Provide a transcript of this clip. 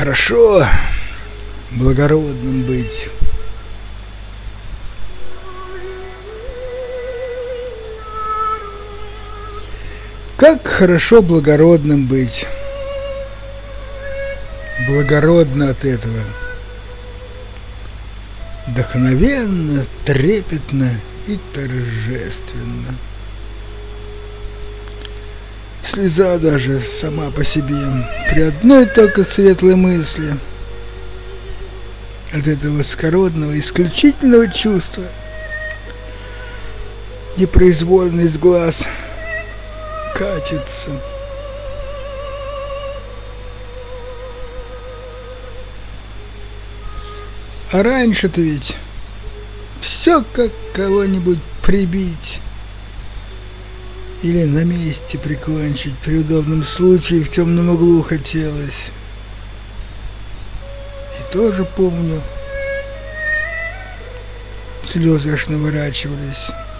хорошо благородным быть. Как хорошо благородным быть. Благородно от этого. Вдохновенно, трепетно и торжественно. Слеза даже сама по себе при одной только светлой мысли от этого высокородного, исключительного чувства непроизвольно из глаз катится. А раньше-то ведь все как кого-нибудь прибить или на месте прикончить при удобном случае в темном углу хотелось. И тоже помню, слезы аж наворачивались.